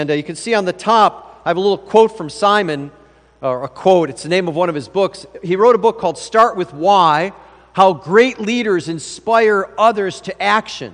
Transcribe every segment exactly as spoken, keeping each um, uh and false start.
And uh, you can see on the top, I have a little quote from Simon, or a quote, it's the name of one of his books. He wrote a book called Start With Why, How Great Leaders Inspire Others to Action.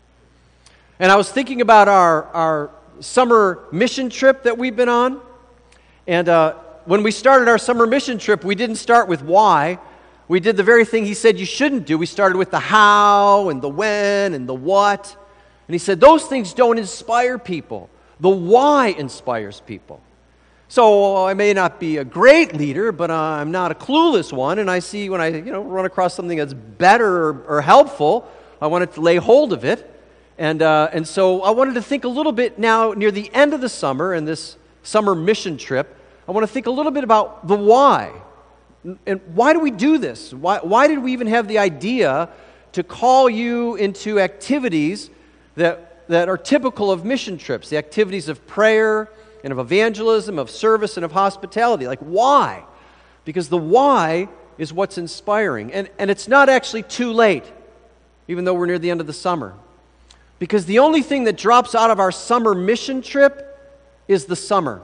And I was thinking about our, our summer mission trip that we've been on. And uh, when we started our summer mission trip, we didn't start with why. We did the very thing he said you shouldn't do. We started with the how and the when and the what. And he said those things don't inspire people. The why inspires people. So I may not be a great leader, but I'm not a clueless one. And I see when I you know run across something that's better or, or helpful, I wanted to lay hold of it. And uh, and so I wanted to think a little bit now near the end of the summer and this summer mission trip. I want to think a little bit about the why. And why do we do this? Why, why did we even have the idea to call you into activities that that are typical of mission trips, the activities of prayer and of evangelism, of service and of hospitality? Like, why? Because the why is what's inspiring. And, and it's not actually too late, even though we're near the end of the summer. Because the only thing that drops out of our summer mission trip is the summer.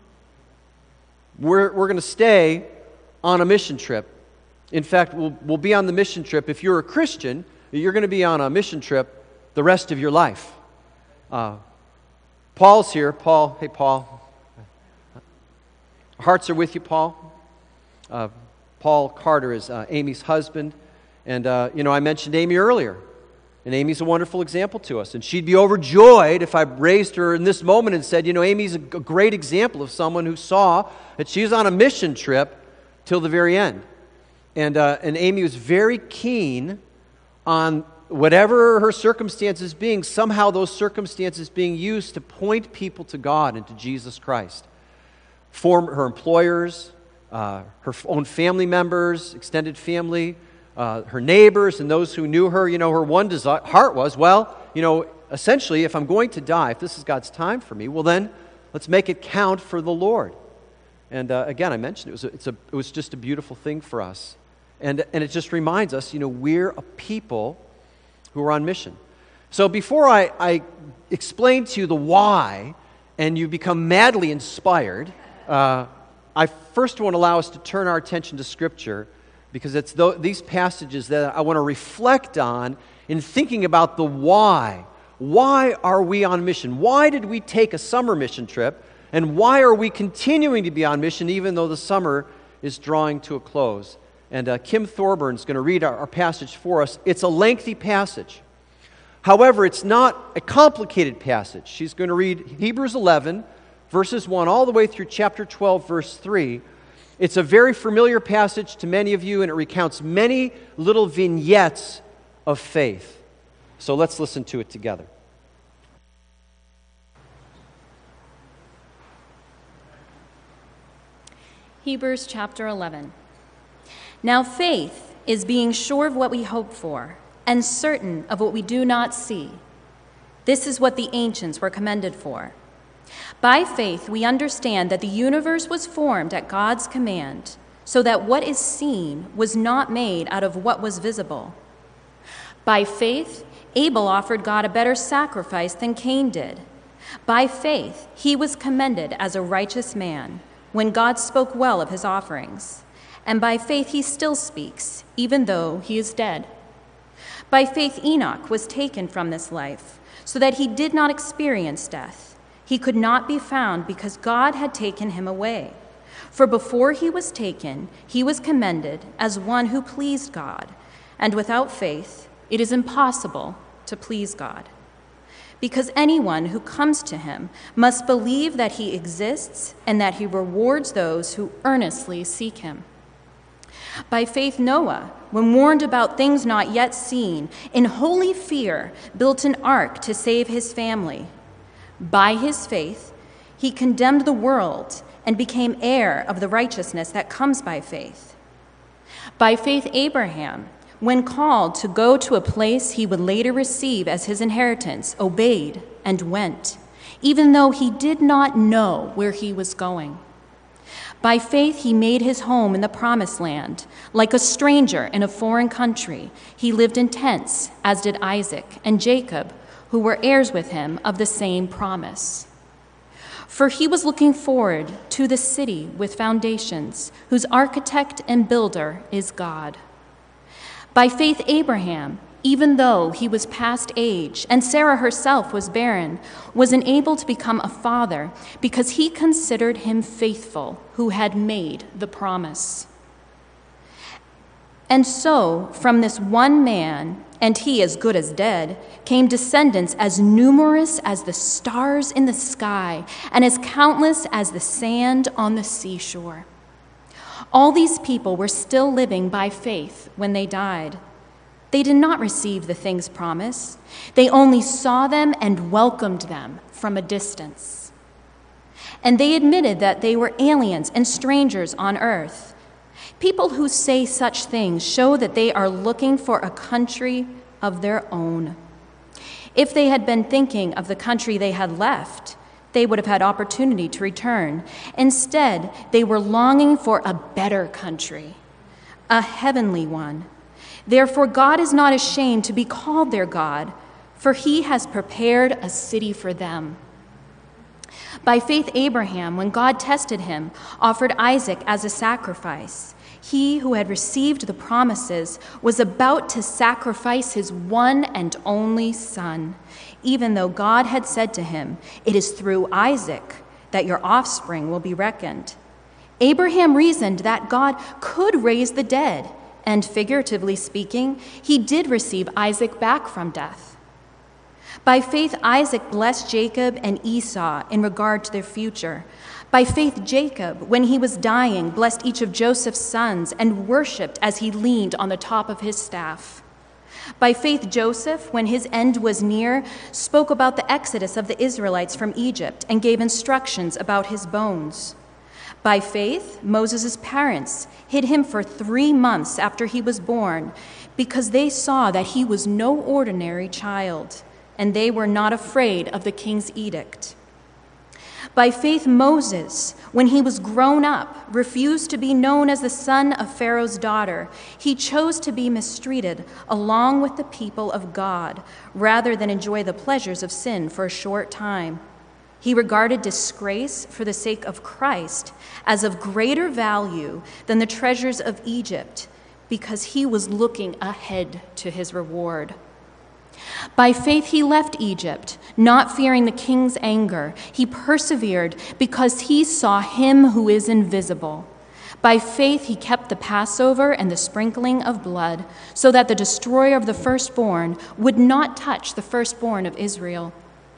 We're, we're going to stay on a mission trip. In fact, we'll, we'll be on the mission trip. If you're a Christian, you're going to be on a mission trip the rest of your life. Uh, Paul's here. Paul, hey, Paul. Hearts are with you, Paul. Uh, Paul Carter is uh, Amy's husband. And, uh, you know, I mentioned Amy earlier. And Amy's a wonderful example to us. And she'd be overjoyed if I raised her in this moment and said, you know, Amy's a great example of someone who saw that she's on a mission trip till the very end. And, uh, and Amy was very keen on whatever her circumstances being, somehow those circumstances being used to point people to God and to Jesus Christ. For her employers, uh, her own family members, extended family, uh, her neighbors, and those who knew her. You know, her one desire, heart was, well, you know, essentially, if I'm going to die, if this is God's time for me, well then, let's make it count for the Lord. And uh, again, I mentioned it was a, it's a, it was just a beautiful thing for us. And, and it just reminds us, you know, we're a people who are on mission. So before I, I explain to you the why, and you become madly inspired, uh, I first want to allow us to turn our attention to Scripture, because it's th- these passages that I want to reflect on in thinking about the why. Why are we on mission? Why did we take a summer mission trip? And why are we continuing to be on mission even though the summer is drawing to a close? And uh, Kim Thorburn is going to read our, our passage for us. It's a lengthy passage. However, it's not a complicated passage. She's going to read Hebrews eleven, verses one, all the way through chapter twelve, verse three. It's a very familiar passage to many of you, and it recounts many little vignettes of faith. So let's listen to it together. Hebrews chapter eleven. Now faith is being sure of what we hope for and certain of what we do not see. This is what the ancients were commended for. By faith we understand that the universe was formed at God's command, so that what is seen was not made out of what was visible. By faith Abel offered God a better sacrifice than Cain did. By faith he was commended as a righteous man when God spoke well of his offerings. And by faith he still speaks, even though he is dead. By faith Enoch was taken from this life, so that he did not experience death. He could not be found because God had taken him away. For before he was taken, he was commended as one who pleased God. And without faith, it is impossible to please God. Because anyone who comes to him must believe that he exists and that he rewards those who earnestly seek him. By faith Noah, when warned about things not yet seen, in holy fear built an ark to save his family. By his faith he condemned the world and became heir of the righteousness that comes by faith. By faith Abraham, when called to go to a place he would later receive as his inheritance, obeyed and went, even though he did not know where he was going. By faith he made his home in the promised land. Like a stranger in a foreign country, he lived in tents, as did Isaac and Jacob, who were heirs with him of the same promise. For he was looking forward to the city with foundations, whose architect and builder is God. By faith, Abraham, even though he was past age and Sarah herself was barren, was enabled to become a father because he considered him faithful who had made the promise. And so, from this one man, and he as good as dead, came descendants as numerous as the stars in the sky and as countless as the sand on the seashore. All these people were still living by faith when they died. They did not receive the things promised. They only saw them and welcomed them from a distance. And they admitted that they were aliens and strangers on earth. People who say such things show that they are looking for a country of their own. If they had been thinking of the country they had left, they would have had opportunity to return. Instead, they were longing for a better country, a heavenly one. Therefore, God is not ashamed to be called their God, for he has prepared a city for them. By faith, Abraham, when God tested him, offered Isaac as a sacrifice. He who had received the promises was about to sacrifice his one and only son, even though God had said to him, "It is through Isaac that your offspring will be reckoned." Abraham reasoned that God could raise the dead, and figuratively speaking, he did receive Isaac back from death. By faith, Isaac blessed Jacob and Esau in regard to their future. By faith, Jacob, when he was dying, blessed each of Joseph's sons and worshipped as he leaned on the top of his staff. By faith, Joseph, when his end was near, spoke about the exodus of the Israelites from Egypt and gave instructions about his bones. By faith, Moses' parents hid him for three months after he was born because they saw that he was no ordinary child, and they were not afraid of the king's edict. By faith, Moses, when he was grown up, refused to be known as the son of Pharaoh's daughter. He chose to be mistreated along with the people of God, rather than enjoy the pleasures of sin for a short time. He regarded disgrace for the sake of Christ as of greater value than the treasures of Egypt, because he was looking ahead to his reward. By faith he left Egypt, not fearing the king's anger. He persevered because he saw him who is invisible. By faith he kept the Passover and the sprinkling of blood, so that the destroyer of the firstborn would not touch the firstborn of Israel.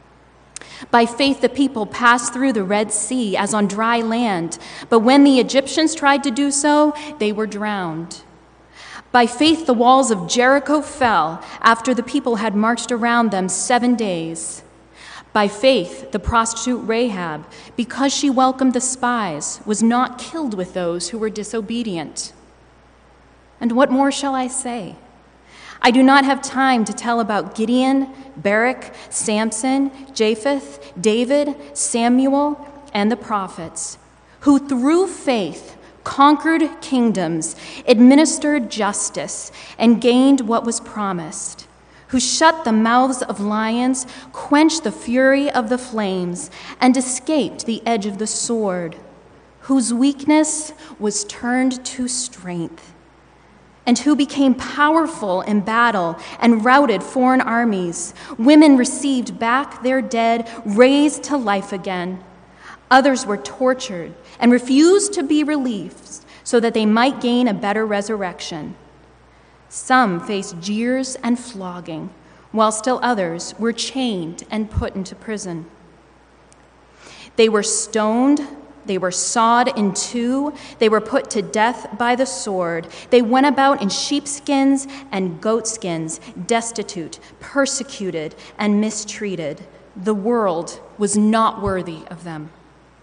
By faith the people passed through the Red Sea as on dry land, but when the Egyptians tried to do so, they were drowned. By faith, the walls of Jericho fell after the people had marched around them seven days. By faith, the prostitute Rahab, because she welcomed the spies, was not killed with those who were disobedient. And what more shall I say? I do not have time to tell about Gideon, Barak, Samson, Japheth, David, Samuel, and the prophets, who through faith conquered kingdoms, administered justice, and gained what was promised, who shut the mouths of lions, quenched the fury of the flames, and escaped the edge of the sword, whose weakness was turned to strength, and who became powerful in battle and routed foreign armies. Women received back their dead, raised to life again. Others were tortured and refused to be released so that they might gain a better resurrection. Some faced jeers and flogging, while still others were chained and put into prison. They were stoned, they were sawed in two, they were put to death by the sword. They went about in sheepskins and goatskins, destitute, persecuted, and mistreated. The world was not worthy of them.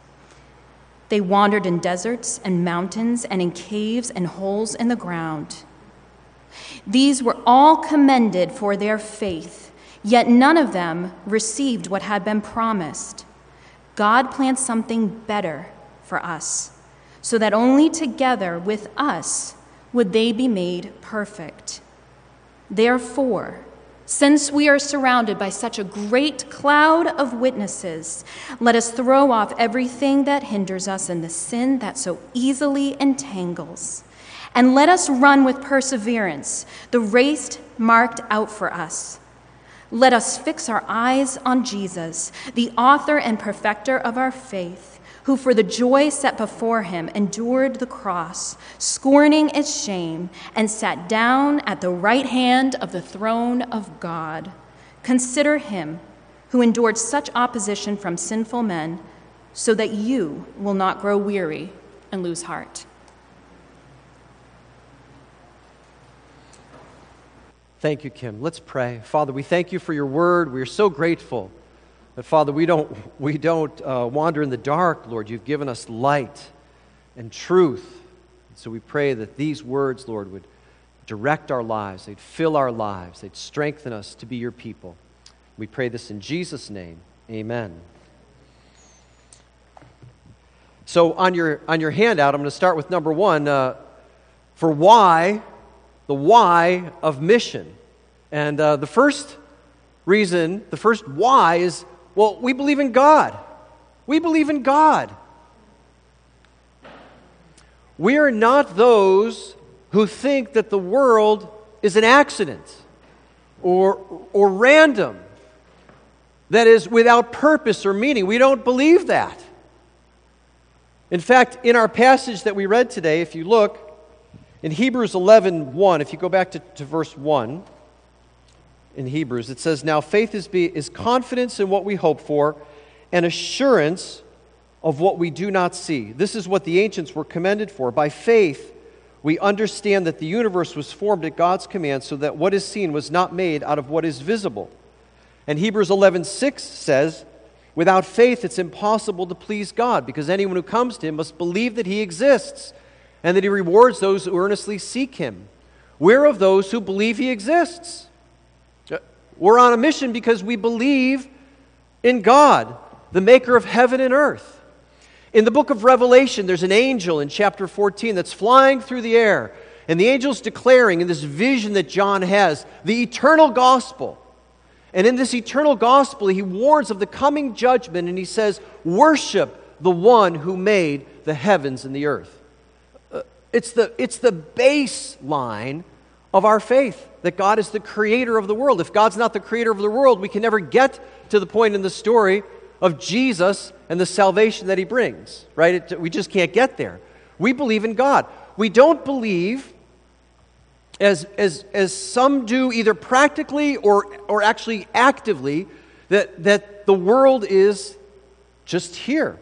They wandered in deserts and mountains and in caves and holes in the ground. These were all commended for their faith, yet none of them received what had been promised. God planned something better for us, so that only together with us would they be made perfect. Therefore, Since we are surrounded by such a great cloud of witnesses, let us throw off everything that hinders us and the sin that so easily entangles. And let us run with perseverance the race marked out for us. Let us fix our eyes on Jesus, the author and perfecter of our faith, who for the joy set before him endured the cross, scorning its shame, and sat down at the right hand of the throne of God. Consider him who endured such opposition from sinful men, so that you will not grow weary and lose heart. Thank you, Kim. Let's pray. Father, we thank you for your word. We are so grateful that, Father, we don't, we don't uh, wander in the dark, Lord. You've given us light and truth. So we pray that these words, Lord, would direct our lives. They'd fill our lives. They'd strengthen us to be your people. We pray this in Jesus' name. Amen. So on your, on your handout, I'm going to start with number one, uh, for why, the why of mission. And uh, the first reason, the first why is, well, we believe in God. We believe in God. We are not those who think that the world is an accident or, or random, that is without purpose or meaning. We don't believe that. In fact, in our passage that we read today, if you look in Hebrews eleven one, if you go back to, to verse one, in Hebrews, it says, "Now faith is, be, is confidence in what we hope for and assurance of what we do not see. This is what the ancients were commended for. By faith, we understand that the universe was formed at God's command, so that what is seen was not made out of what is visible." And Hebrews eleven six says, "Without faith, it's impossible to please God, because anyone who comes to him must believe that he exists and that he rewards those who earnestly seek him." We're of those who believe he exists. We're on a mission because we believe in God, the maker of heaven and earth. In the book of Revelation, there's an angel in chapter fourteen that's flying through the air, and the angel's declaring in this vision that John has the eternal gospel. And in this eternal gospel, he warns of the coming judgment, and he says, "Worship the one who made the heavens and the earth." Uh, it's the, it's the baseline of our faith, that God is the creator of the world. If God's not the creator of the world, we can never get to the point in the story of Jesus and the salvation that he brings, right? It, we just can't get there. We believe in God. We don't believe, as, as, as some do either practically or, or actually actively, that, that the world is just here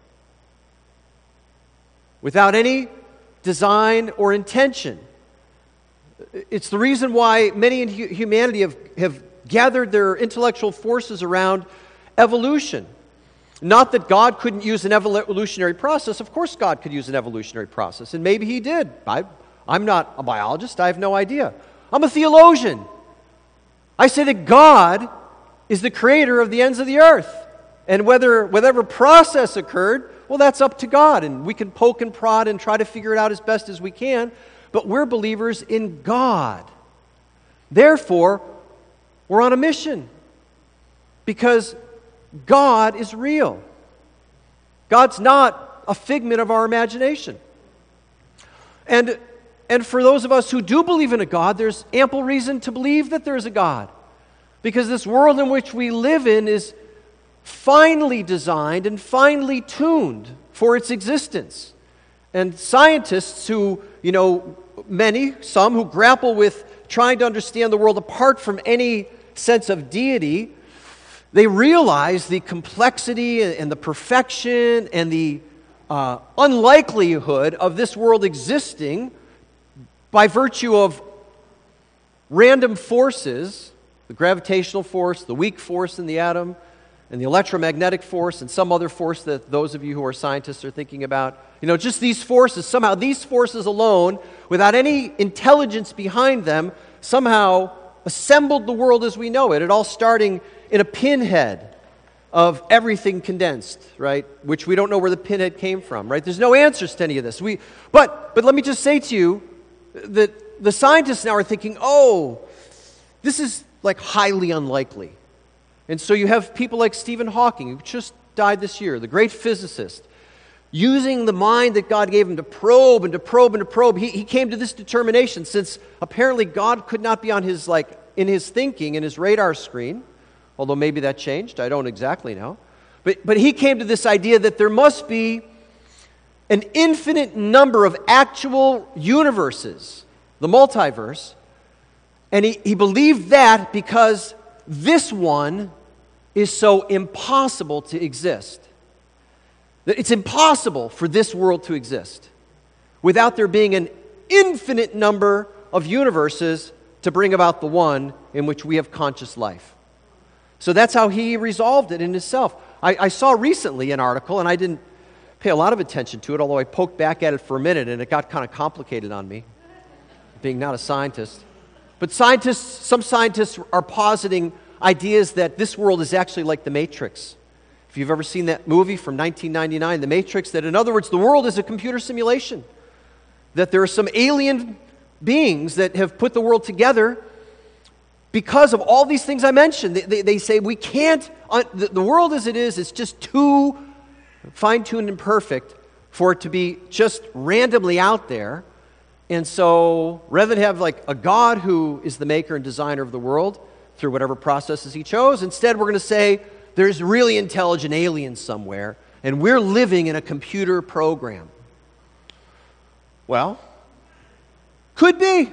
without any design or intention. It's the reason why many in humanity have, have gathered their intellectual forces around evolution. Not that God couldn't use an evolutionary process. Of course God could use an evolutionary process, and maybe he did. I, I'm not a biologist. I have no idea. I'm a theologian. I say that God is the creator of the ends of the earth. And whether whatever process occurred, well, that's up to God. And we can poke and prod and try to figure it out as best as we can. But we're believers in God. Therefore, we're on a mission. Because God is real. God's not a figment of our imagination. And, and for those of us who do believe in a God, there's ample reason to believe that there's a God. Because this world in which we live in is finely designed and finely tuned for its existence. And scientists who, you know, many, some who grapple with trying to understand the world apart from any sense of deity, they realize the complexity and the perfection and the uh, unlikelihood of this world existing by virtue of random forces, the gravitational force, the weak force in the atom, and the electromagnetic force, and some other force that those of you who are scientists are thinking about. You know, just these forces, somehow these forces alone, without any intelligence behind them, somehow assembled the world as we know it. It all starting in a pinhead of everything condensed, right? Which we don't know where the pinhead came from, right? There's no answers to any of this. We, but, but let me just say to you that the scientists now are thinking, oh, this is like highly unlikely. And so you have people like Stephen Hawking, who just died this year, the great physicist, using the mind that God gave him to probe and to probe and to probe. He, he came to this determination, since apparently God could not be on his, like, in his thinking, in his radar screen, although maybe that changed, I don't exactly know. But, but he came to this idea that there must be an infinite number of actual universes, the multiverse, and he, he believed that because this one is so impossible to exist. It's impossible for this world to exist without there being an infinite number of universes to bring about the one in which we have conscious life. So that's how he resolved it in himself. I, I saw recently an article, and I didn't pay a lot of attention to it, although I poked back at it for a minute, and it got kind of complicated on me, being not a scientist. But scientists, some scientists are positing ideas that this world is actually like the Matrix. If you've ever seen that movie from nineteen ninety-nine, The Matrix, that in other words, the world is a computer simulation. That there are some alien beings that have put the world together because of all these things I mentioned. They, they, they say we can't, uh, the, the world as it is, is just too fine-tuned and perfect for it to be just randomly out there. And so rather than have like a God who is the maker and designer of the world through whatever processes he chose, instead we're going to say there's really intelligent aliens somewhere and we're living in a computer program. Well, could be.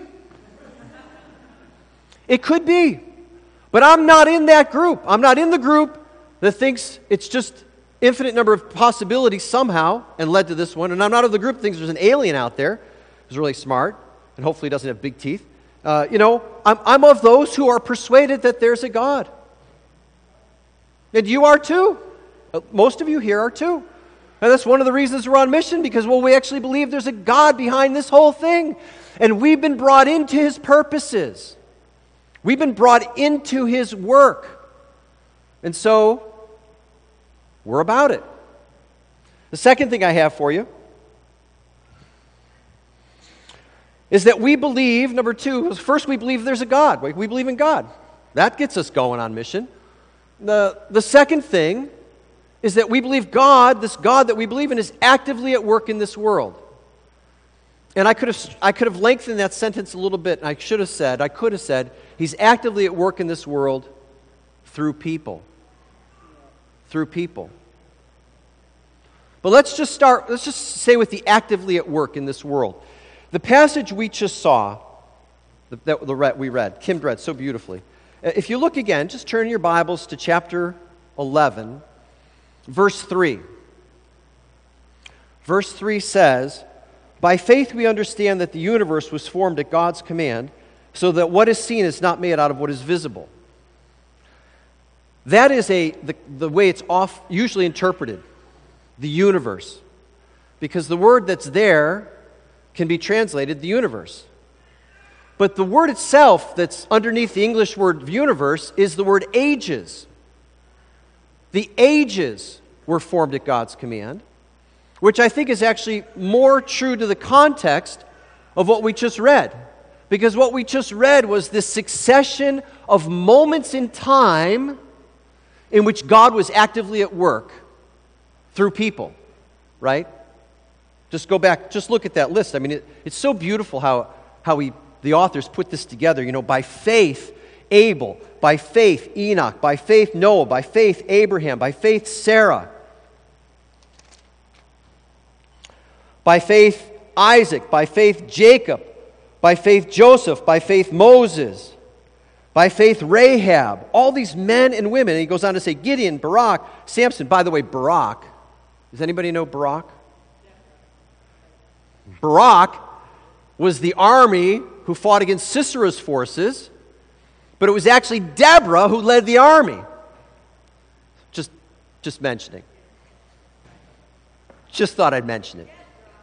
It could be. But I'm not in that group. I'm not in the group that thinks it's just infinite number of possibilities somehow and led to this one. And I'm not of the group that thinks there's an alien out there who's really smart and hopefully doesn't have big teeth. Uh, you know, I'm, I'm of those who are persuaded that there's a God. And you are too. Uh, most of you here are too. And that's one of the reasons we're on mission, because, well, we actually believe there's a God behind this whole thing. And we've been brought into his purposes. We've been brought into his work. And so, we're about it. The second thing I have for you is that we believe, number two, first we believe there's a God. We believe in God. That gets us going on mission. The, the second thing is that we believe God, this God that we believe in, is actively at work in this world. And I could have I could have lengthened that sentence a little bit, and I should have said, I could have said, he's actively at work in this world through people. Through people. But let's just start, let's just say with the actively at work in this world. The passage we just saw, that we read, Kim read so beautifully. If you look again, just turn your Bibles to chapter eleven, verse three. Verse three says, "By faith we understand that the universe was formed at God's command, so that what is seen is not made out of what is visible." That is a the, the way it's off, usually interpreted, the universe. Because the word that's there can be translated the universe. But the word itself that's underneath the English word universe is the word ages. The ages were formed at God's command, which I think is actually more true to the context of what we just read. Because what we just read was this succession of moments in time in which God was actively at work through people, right? Just go back, just look at that list. I mean, it, it's so beautiful how, how we, the authors put this together. You know, by faith, Abel. By faith, Enoch. By faith, Noah. By faith, Abraham. By faith, Sarah. By faith, Isaac. By faith, Jacob. By faith, Joseph. By faith, Moses. By faith, Rahab. All these men and women. And he goes on to say Gideon, Barak, Samson. By the way, Barak. Does anybody know Barak? Barak was the army who fought against Sisera's forces, but it was actually Deborah who led the army. Just, just mentioning. Just thought I'd mention it.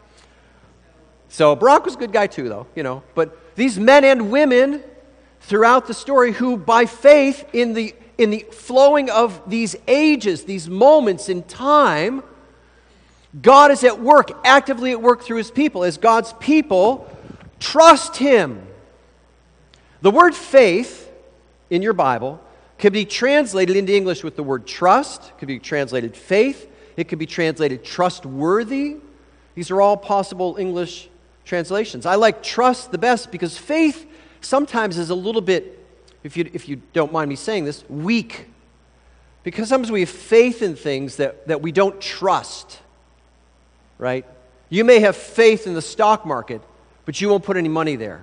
So Barak was a good guy too, though, you know. But these men and women throughout the story who, by faith, in the in the flowing of these ages, these moments in time, God is at work, actively at work through his people, as God's people trust him. The word faith in your Bible can be translated into English with the word trust, could be translated faith, it could be translated trustworthy. These are all possible English translations. I like trust the best because faith sometimes is a little bit, if you, if you don't mind me saying this, weak. Because sometimes we have faith in things that, that we don't trust, right? You may have faith in the stock market, but you won't put any money there.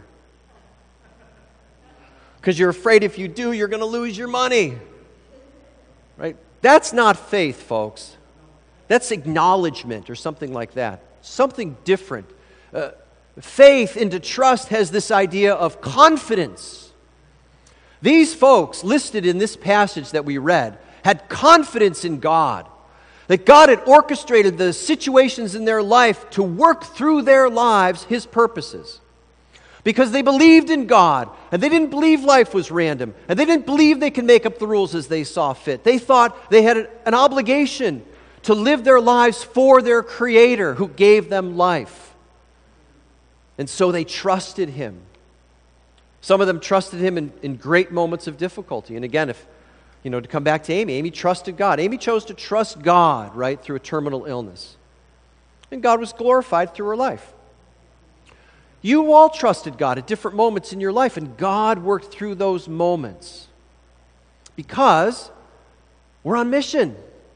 Because you're afraid if you do, you're going to lose your money, right? That's not faith, folks. That's acknowledgement or something like that. Something different. Uh, faith into trust has this idea of confidence. These folks listed in this passage that we read had confidence in God, that God had orchestrated the situations in their life to work through their lives His purposes. Because they believed in God, and they didn't believe life was random, and they didn't believe they could make up the rules as they saw fit. They thought they had an obligation to live their lives for their Creator who gave them life. And so they trusted Him. Some of them trusted Him in, in great moments of difficulty. And again, if you know, to come back to Amy, Amy trusted God. Amy chose to trust God, right, through a terminal illness. And God was glorified through her life. You all trusted God at different moments in your life, and God worked through those moments because we're on mission.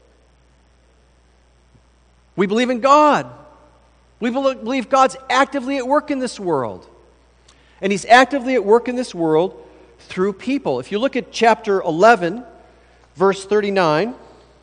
We believe in God. We believe God's actively at work in this world. And He's actively at work in this world through people. If you look at chapter eleven, verse thirty-nine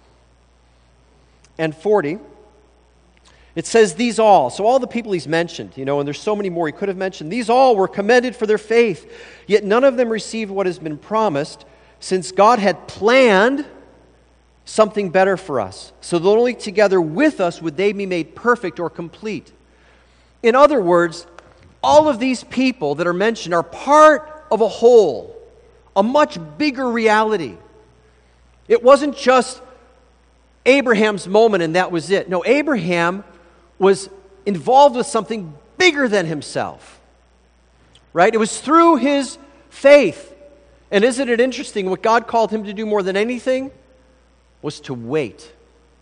and forty, it says, these all, so all the people He's mentioned, you know, and there's so many more He could have mentioned, these all were commended for their faith, yet none of them received what has been promised, since God had planned something better for us, so that only together with us would they be made perfect or complete. In other words, all of these people that are mentioned are part of a whole, a much bigger reality. It wasn't just Abraham's moment and that was it. No, Abraham was involved with something bigger than himself, right? It was through his faith. And isn't it interesting, what God called him to do more than anything was to wait.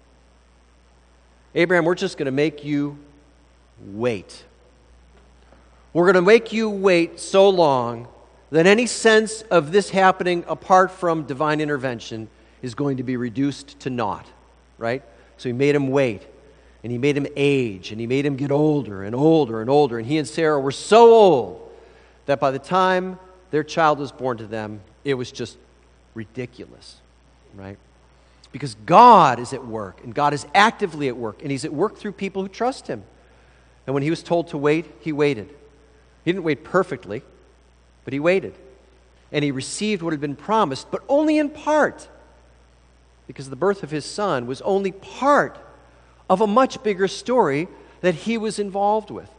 Abraham, we're just going to make you wait. We're going to make you wait so long that any sense of this happening apart from divine intervention is going to be reduced to naught, right? So He made him wait, and He made him age, and He made him get older and older and older. And he and Sarah were so old that by the time their child was born to them, it was just ridiculous, right? Because God is at work, and God is actively at work, and He's at work through people who trust Him. And when He was told to wait, He waited. He didn't wait perfectly, but He waited. And He received what had been promised, but only in part, because the birth of His Son was only part of a much bigger story that He was involved with.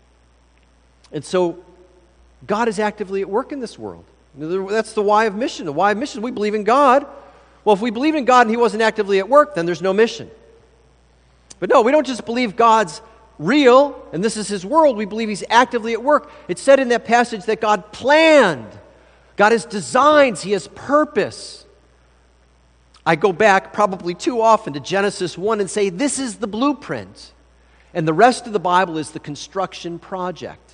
And so, God is actively at work in this world. That's the why of mission. The why of mission, we believe in God. Well, if we believe in God and He wasn't actively at work, then there's no mission. But no, we don't just believe God's real, and this is His world. We believe He's actively at work. It's said in that passage that God planned. God has designs. He has purpose. I go back probably too often to Genesis one and say, this is the blueprint. And the rest of the Bible is the construction project.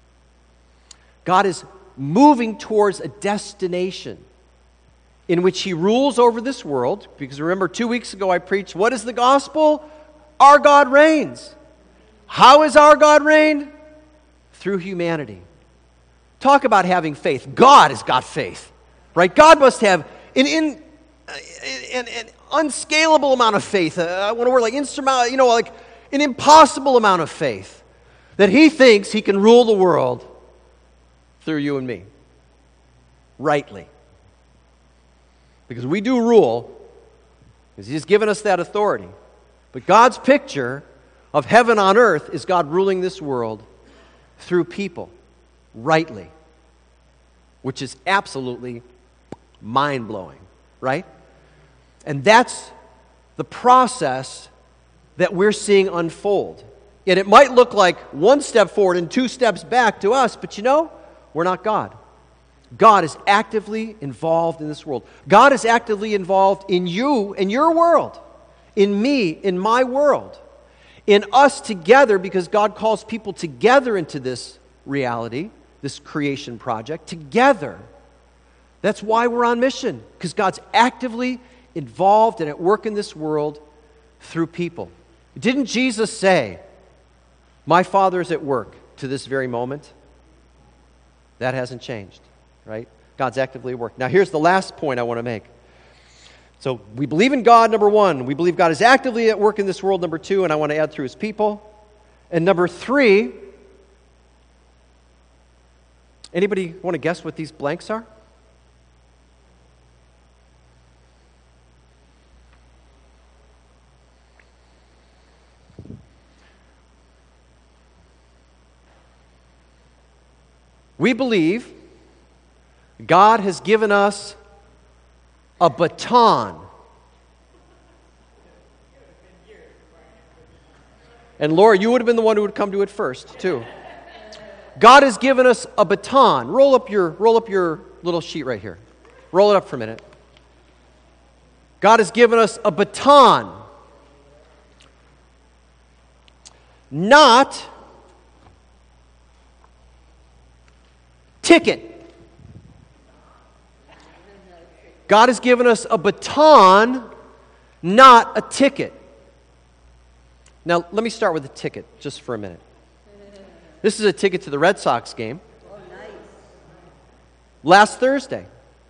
God is moving towards a destination in which He rules over this world. Because remember, two weeks ago I preached, what is the gospel? Our God reigns. How is our God reign? Through humanity. Talk about having faith. God has got faith, right? God must have an, in, an, an unscalable amount of faith. Uh, I want to word like insurmountable, you know, like an impossible amount of faith that He thinks He can rule the world through you and me, rightly. Because we do rule, because He's given us that authority. But God's picture of heaven on earth is God ruling this world through people, rightly, which is absolutely mind-blowing, right? And that's the process that we're seeing unfold. And it might look like one step forward and two steps back to us, but you know, we're not God. God is actively involved in this world. God is actively involved in you and your world, in me, in my world, in us together, because God calls people together into this reality, this creation project, together. That's why we're on mission, because God's actively involved and at work in this world through people. Didn't Jesus say, "My Father is at work to this very moment"? That hasn't changed, right? God's actively at work. Now here's the last point I want to make. So we believe in God, number one. We believe God is actively at work in this world, number two, and I want to add through His people. And number three, anybody want to guess what these blanks are? We believe God has given us a baton. And Laura, you would have been the one who would come to it first, too. God has given us a baton. Roll up your, roll up your little sheet right here. Roll it up for a minute. God has given us a baton. Not ticket. God has given us a baton, not a ticket. Now, let me start with the ticket just for a minute. This is a ticket to the Red Sox game. Oh, nice. Last Thursday.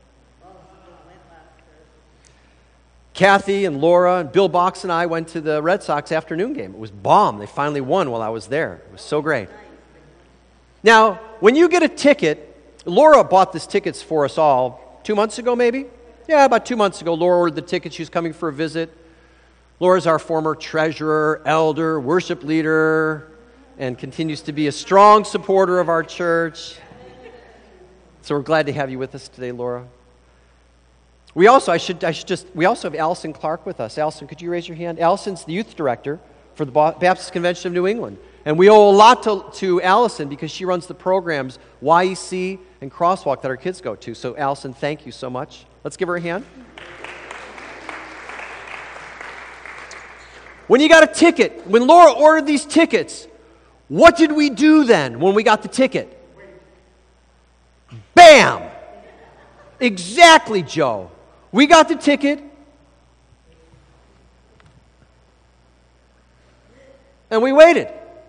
Kathy and Laura and Bill Box and I went to the Red Sox afternoon game. It was bomb. They finally won while I was there. It was so great. Now, when you get a ticket, Laura bought these tickets for us all two months ago, maybe? Yeah, about two months ago, Laura ordered the ticket. She was coming for a visit. Laura's our former treasurer, elder, worship leader, and continues to be a strong supporter of our church. So we're glad to have you with us today, Laura. We also, I should, I should just, we also have Allison Clark with us. Allison, could you raise your hand? Allison's the youth director for the Baptist Convention of New England. And we owe a lot to, to Allison because she runs the programs Y E C and Crosswalk that our kids go to. So Allison, thank you so much. Let's give her a hand. When you got a ticket, when Laura ordered these tickets, what did we do then when we got the ticket? Bam! Exactly, Joe. We got the ticket, and we waited.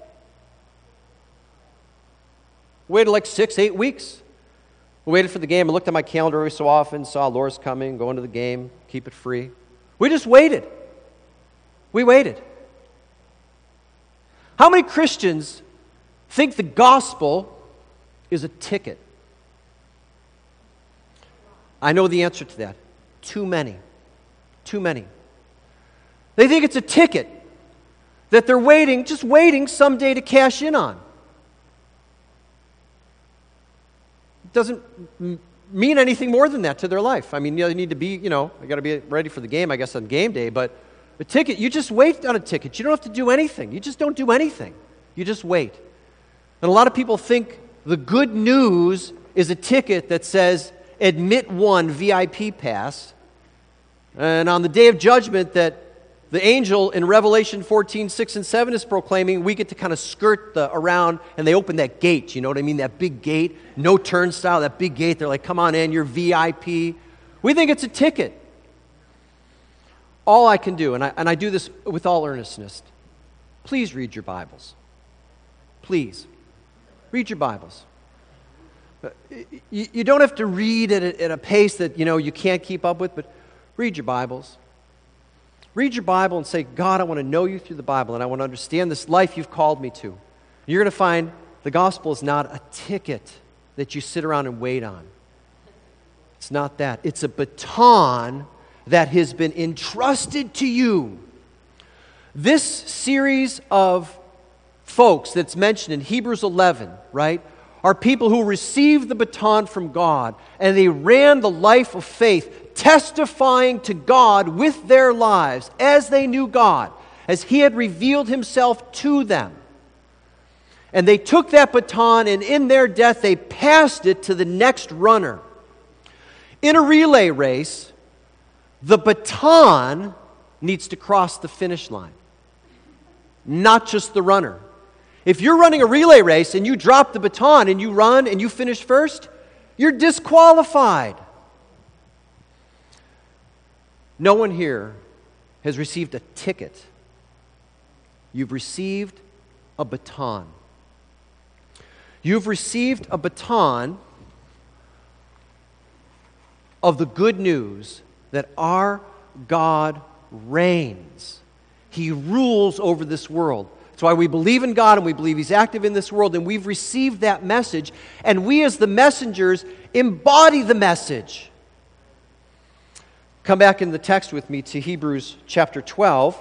Waited like six, eight weeks. We waited for the game. I looked at my calendar every so often, saw Laura's coming, going to the game, keep it free. We just waited. We waited. How many Christians think the gospel is a ticket? I know the answer to that. Too many. Too many. They think it's a ticket that they're waiting, just waiting someday to cash in on. It doesn't m- mean anything more than that to their life. I mean, you know, they need to be, you know, they got to be ready for the game, I guess, on game day, but a ticket, you just wait on a ticket. You don't have to do anything. You just don't do anything. You just wait. And a lot of people think the good news is a ticket that says, admit one V I P pass, and on the day of judgment that the angel in Revelation fourteen, six and seven is proclaiming, we get to kind of skirt the, around, and they open that gate, you know what I mean, that big gate, no turnstile, that big gate, they're like, come on in, you're V I P. We think it's a ticket. All I can do, and I, and I do this with all earnestness, please read your Bibles. Please. Read your Bibles. You, you don't have to read at a, at a pace that, you know, you can't keep up with, but read your Bibles. Read your Bible and say, God, I want to know you through the Bible, and I want to understand this life you've called me to. You're going to find the gospel is not a ticket that you sit around and wait on. It's not that. It's a baton that has been entrusted to you. This series of folks that's mentioned in Hebrews eleven, right, are people who received the baton from God, and they ran the life of faith, testifying to God with their lives as they knew God, as He had revealed Himself to them. And they took that baton, and in their death, they passed it to the next runner. In a relay race, the baton needs to cross the finish line, not just the runner. If you're running a relay race and you drop the baton and you run and you finish first, you're disqualified. No one here has received a ticket. You've received a baton. You've received a baton of the good news that our God reigns. He rules over this world. That's why we believe in God and we believe He's active in this world, and we've received that message, and we as the messengers embody the message. Come back in the text with me to Hebrews chapter twelve.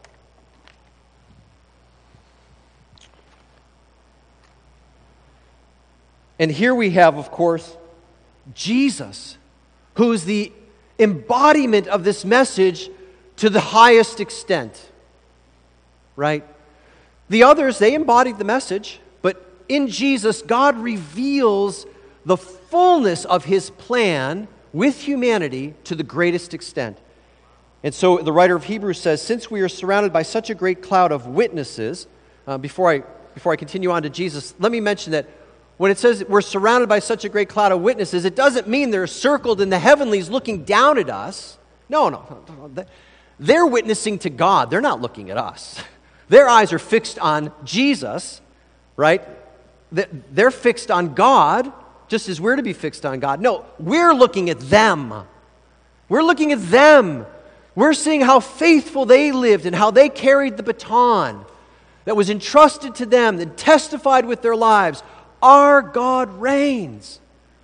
And here we have, of course, Jesus, who is the embodiment of this message to the highest extent. Right? The others, they embodied the message, but in Jesus, God reveals the fullness of His plan with humanity to the greatest extent. And so the writer of Hebrews says, since we are surrounded by such a great cloud of witnesses, uh, before I before I continue on to Jesus, let me mention that when it says we're surrounded by such a great cloud of witnesses, it doesn't mean they're circled in the heavenlies looking down at us. No, no, no. They're witnessing to God. They're not looking at us. Their eyes are fixed on Jesus, right? They're fixed on God, just as we're to be fixed on God. No, we're looking at them. We're looking at them. We're seeing how faithful they lived and how they carried the baton that was entrusted to them and testified with their lives. Our God reigns.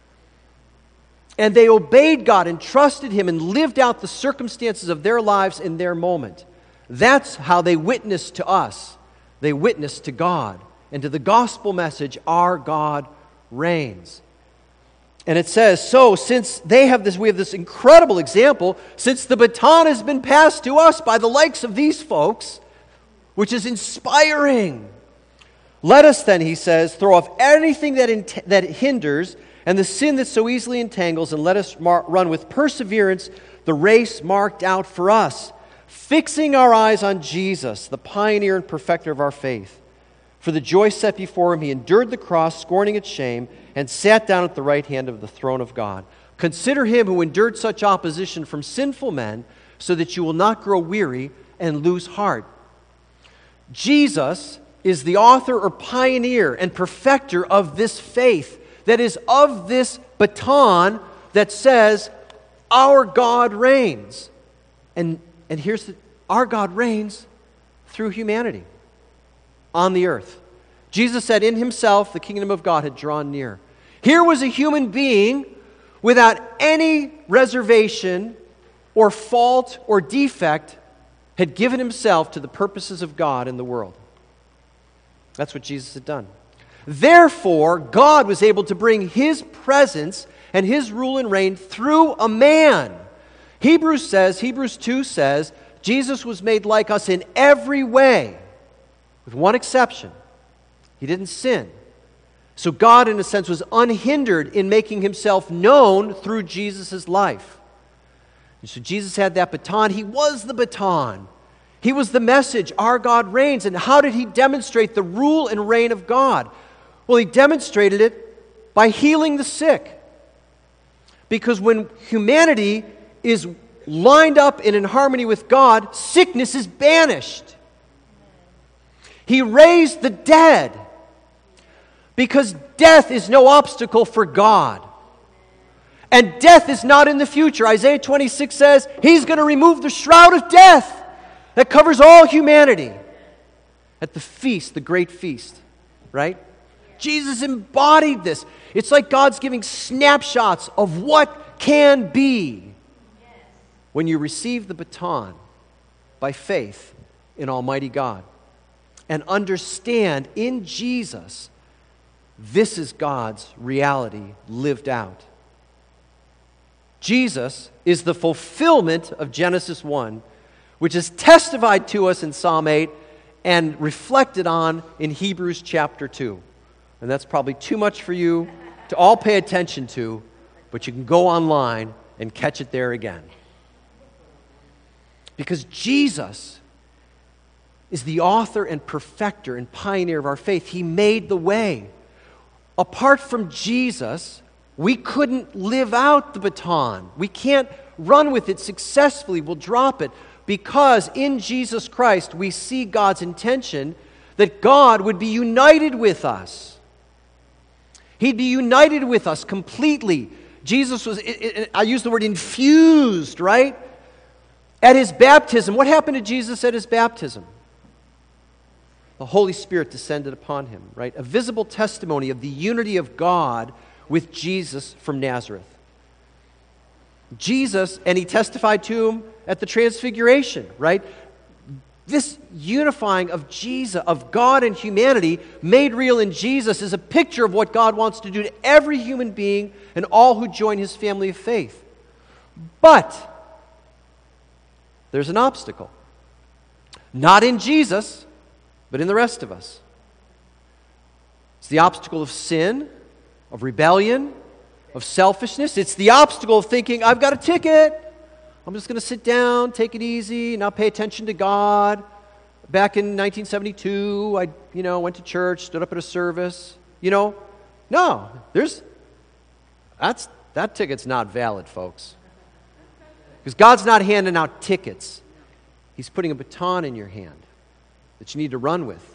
And they obeyed God and trusted Him and lived out the circumstances of their lives in their moment. That's how they witnessed to us. They witnessed to God and to the gospel message, our God reigns. And it says, so since they have this, we have this incredible example, since the baton has been passed to us by the likes of these folks, which is inspiring. Let us then, he says, throw off anything that, ent- that hinders and the sin that so easily entangles, and let us mar- run with perseverance the race marked out for us, fixing our eyes on Jesus, the pioneer and perfecter of our faith. For the joy set before Him, He endured the cross, scorning its shame, and sat down at the right hand of the throne of God. Consider Him who endured such opposition from sinful men, so that you will not grow weary and lose heart. Jesus is the author or pioneer and perfecter of this faith, that is of this baton that says, our God reigns. And And here's the, our God reigns through humanity on the earth. Jesus said in Himself, the kingdom of God had drawn near. Here was a human being without any reservation or fault or defect had given Himself to the purposes of God in the world. That's what Jesus had done. Therefore, God was able to bring His presence and His rule and reign through a man. Hebrews says, Hebrews two says, Jesus was made like us in every way, with one exception. He didn't sin. So God, in a sense, was unhindered in making Himself known through Jesus' life. And so Jesus had that baton. He was the baton. He was the message, our God reigns. And how did He demonstrate the rule and reign of God? Well, He demonstrated it by healing the sick. Because when humanity is lined up and in harmony with God, sickness is banished. He raised the dead because death is no obstacle for God. And death is not in the future. Isaiah twenty-six says He's going to remove the shroud of death that covers all humanity at the feast, the great feast, right? Jesus embodied this. It's like God's giving snapshots of what can be when you receive the baton by faith in Almighty God and understand in Jesus, this is God's reality lived out. Jesus is the fulfillment of Genesis one, which is testified to us in Psalm eight and reflected on in Hebrews chapter two. And that's probably too much for you to all pay attention to, but you can go online and catch it there again. Because Jesus is the author and perfecter and pioneer of our faith. He made the way. Apart from Jesus, we couldn't live out the baton. We can't run with it successfully. We'll drop it. Because in Jesus Christ, we see God's intention that God would be united with us. He'd be united with us completely. Jesus was, I use the word infused, right? At his baptism. What happened to Jesus at his baptism? The Holy Spirit descended upon him, right? A visible testimony of the unity of God with Jesus from Nazareth. Jesus, and he testified to him at the Transfiguration, right? This unifying of Jesus, of God and humanity, made real in Jesus, is a picture of what God wants to do to every human being and all who join his family of faith. But there's an obstacle. Not in Jesus, but in the rest of us. It's the obstacle of sin, of rebellion, of selfishness. It's the obstacle of thinking, I've got a ticket. I'm just going to sit down, take it easy, not pay attention to God. Back in nineteen seventy-two, I, you know, went to church, stood up at a service. You know, no, there's, that's, that ticket's not valid, folks. Because God's not handing out tickets. He's putting a baton in your hand that you need to run with.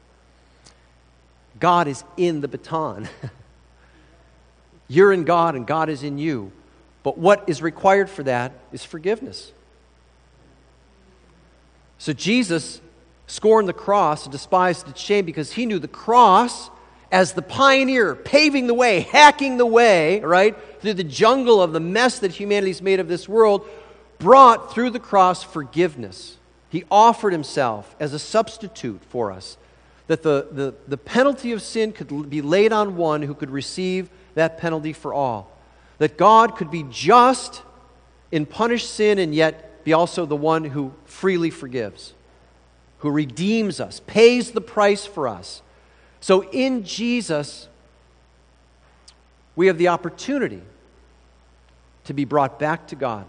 God is in the baton. You're in God and God is in you. But what is required for that is forgiveness. So Jesus scorned the cross and despised its shame because he knew the cross as the pioneer, paving the way, hacking the way, right, through the jungle of the mess that humanity's made of this world, brought through the cross forgiveness. He offered himself as a substitute for us, that the, the, the penalty of sin could be laid on one who could receive that penalty for all. That God could be just and punish sin and yet be also the one who freely forgives, who redeems us, pays the price for us. So in Jesus, we have the opportunity to be brought back to God,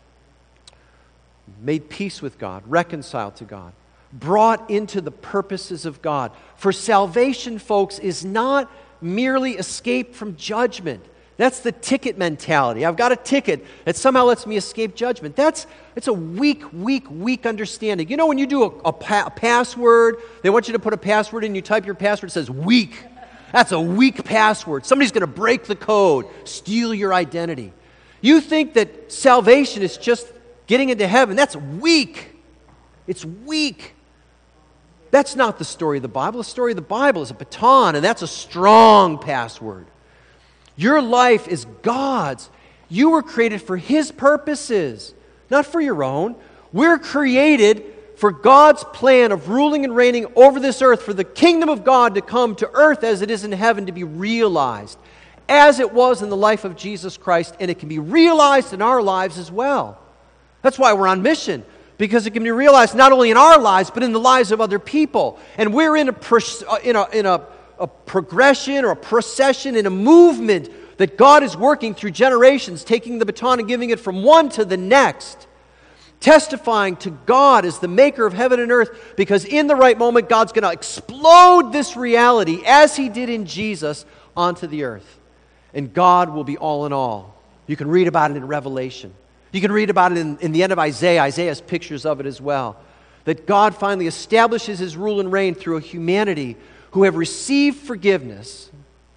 made peace with God, reconciled to God, brought into the purposes of God. For salvation, folks, is not merely escape from judgment. That's the ticket mentality. I've got a ticket that somehow lets me escape judgment. That's it's a weak, weak, weak understanding. You know when you do a, a, pa- a password, they want you to put a password in, you type your password, it says weak. That's a weak password. Somebody's going to break the code, steal your identity. You think that salvation is just getting into heaven. That's weak. It's weak. That's not the story of the Bible. The story of the Bible is a baton, and that's a strong password. Your life is God's. You were created for His purposes, not for your own. We're created for God's plan of ruling and reigning over this earth, for the kingdom of God to come to earth as it is in heaven, to be realized, as it was in the life of Jesus Christ, and it can be realized in our lives as well. That's why we're on mission, because it can be realized not only in our lives, but in the lives of other people. And we're in a, in a, in a a progression or a procession in a movement that God is working through generations, taking the baton and giving it from one to the next, testifying to God as the maker of heaven and earth, because in the right moment, God's going to explode this reality, as He did in Jesus, onto the earth. And God will be all in all. You can read about it in Revelation. You can read about it in, in the end of Isaiah. Isaiah has pictures of it as well. That God finally establishes His rule and reign through a humanity who have received forgiveness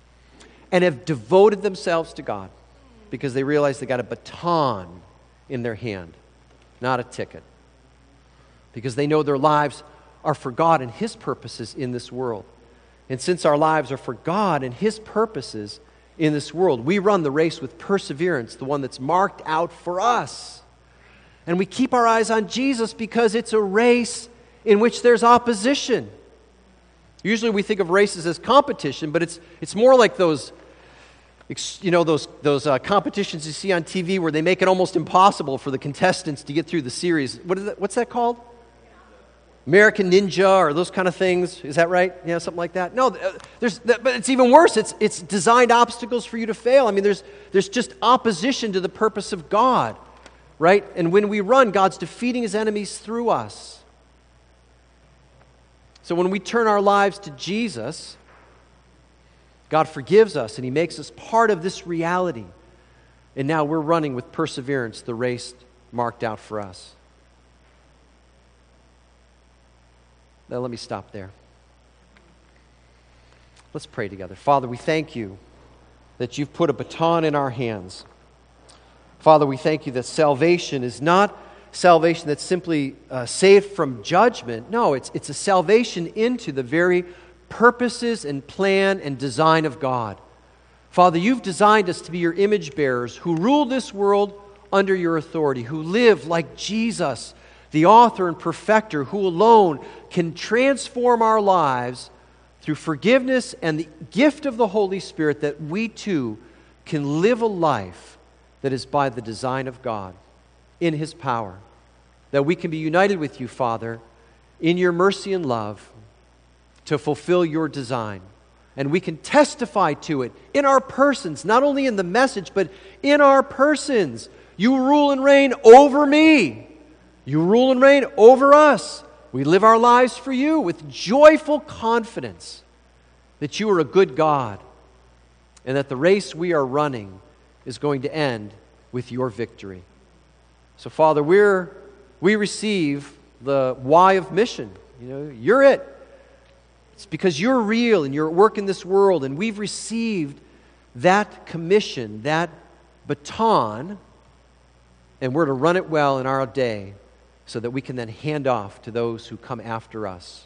and have devoted themselves to God because they realize they got a baton in their hand, not a ticket. Because they know their lives are for God and His purposes in this world. And since our lives are for God and His purposes in this world, we run the race with perseverance, the one that's marked out for us. And we keep our eyes on Jesus because it's a race in which there's opposition. Usually we think of races as competition, but it's it's more like those, you know, those those uh, competitions you see on T V where they make it almost impossible for the contestants to get through the series. What is that? What's that called? American Ninja or those kind of things. Is that right? Yeah, something like that. No, there's, but it's even worse. It's, it's designed obstacles for you to fail. I mean, there's, there's just opposition to the purpose of God, right? And when we run, God's defeating his enemies through us. So when we turn our lives to Jesus, God forgives us and he makes us part of this reality. And now we're running with perseverance the race marked out for us. Now let me stop there. Let's pray together. Father, we thank you that you've put a baton in our hands. Father, we thank you that salvation is not salvation that's simply uh, saved from judgment. No, it's, it's a salvation into the very purposes and plan and design of God. Father, you've designed us to be your image bearers who rule this world under your authority, who live like Jesus, the author and perfecter, who alone can transform our lives through forgiveness and the gift of the Holy Spirit, that we too can live a life that is by the design of God, in his power. That we can be united with you, Father, in your mercy and love to fulfill your design. And we can testify to it in our persons, not only in the message, but in our persons. You rule and reign over me. You rule and reign over us. We live our lives for you with joyful confidence that you are a good God and that the race we are running is going to end with your victory. So, Father, we're, we receive the why of mission. You know, you're it. It's because you're real and you're at work in this world, and we've received that commission, that baton, and we're to run it well in our day, so that we can then hand off to those who come after us.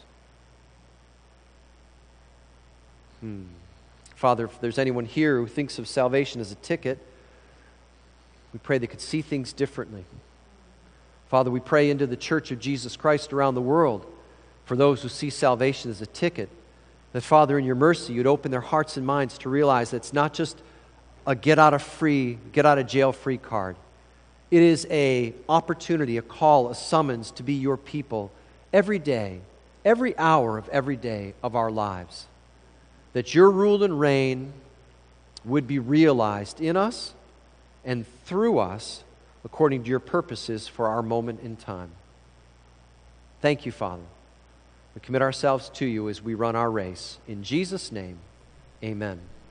Hmm. Father, if there's anyone here who thinks of salvation as a ticket, we pray they could see things differently. Father, we pray into the Church of Jesus Christ around the world for those who see salvation as a ticket, that, Father, in your mercy, you'd open their hearts and minds to realize that it's not just a get-out-of-free, get-out-of-jail-free card. It is an opportunity, a call, a summons to be your people every day, every hour of every day of our lives. That your rule and reign would be realized in us and through us according to your purposes for our moment in time. Thank you, Father. We commit ourselves to you as we run our race. In Jesus' name, amen.